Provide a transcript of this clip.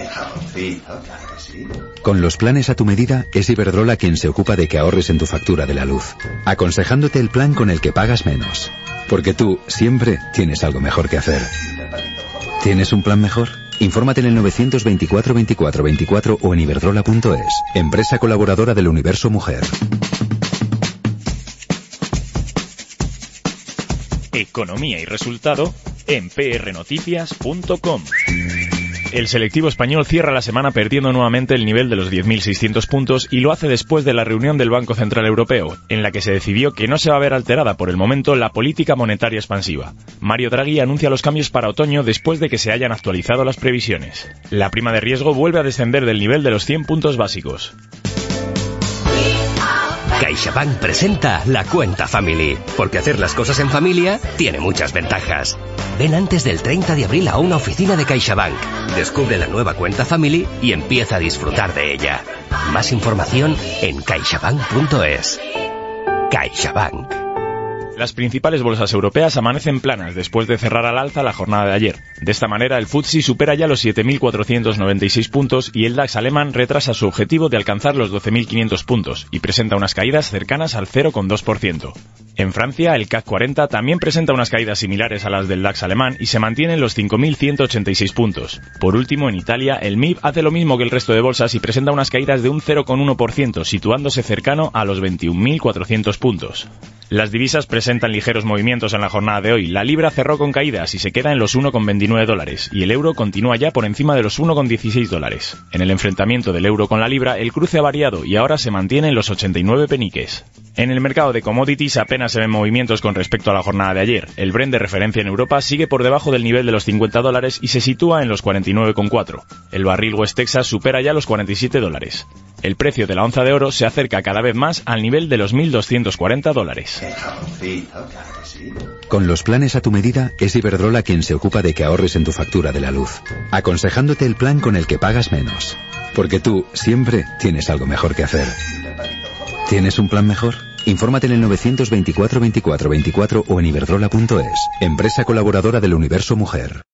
jaboncito, claro que sí. Con los planes a tu medida, es Iberdrola quien se ocupa de que ahorres en tu factura de la luz, aconsejándote el plan con el que pagas menos. Porque tú siempre tienes algo mejor que hacer. ¿Tienes un plan mejor? Infórmate en el 924 24 24 o en iberdrola.es, empresa colaboradora del Universo Mujer. Economía y resultado en prnoticias.com. El selectivo español cierra la semana perdiendo nuevamente el nivel de los 10.600 puntos y lo hace después de la reunión del Banco Central Europeo, en la que se decidió que no se va a ver alterada por el momento la política monetaria expansiva. Mario Draghi anuncia los cambios para otoño después de que se hayan actualizado las previsiones. La prima de riesgo vuelve a descender del nivel de los 100 puntos básicos. CaixaBank presenta la cuenta Family, porque hacer las cosas en familia tiene muchas ventajas. Ven antes del 30 de abril a una oficina de CaixaBank, descubre la nueva cuenta Family y empieza a disfrutar de ella. Más información en caixabank.es. CaixaBank. Las principales bolsas europeas amanecen planas después de cerrar al alza la jornada de ayer. De esta manera, el FTSE supera ya los 7.496 puntos y el DAX alemán retrasa su objetivo de alcanzar los 12.500 puntos y presenta unas caídas cercanas al 0,2%. En Francia, el CAC 40 también presenta unas caídas similares a las del DAX alemán y se mantiene en los 5.186 puntos. Por último, en Italia, el MIB hace lo mismo que el resto de bolsas y presenta unas caídas de un 0,1%, situándose cercano a los 21.400 puntos. Las divisas presentan ligeros movimientos en la jornada de hoy. La libra cerró con caídas y se queda en los 1,29 dólares y el euro continúa ya por encima de los 1,16 dólares. En el enfrentamiento del euro con la libra, el cruce ha variado y ahora se mantiene en los 89 peniques. En el mercado de commodities apenas se ven movimientos con respecto a la jornada de ayer. El Brent de referencia en Europa sigue por debajo del nivel de los 50 dólares y se sitúa en los 49,4. El barril West Texas supera ya los 47 dólares. El precio de la onza de oro se acerca cada vez más al nivel de los 1.240 dólares. El jaboncito, claro que sí. Con los planes a tu medida, es Iberdrola quien se ocupa de que ahorres en tu factura de la luz, aconsejándote el plan con el que pagas menos. Porque tú siempre tienes algo mejor que hacer. ¿Tienes un plan mejor? Infórmate en el 924 24 24 o en iberdrola.es, empresa colaboradora del Universo Mujer.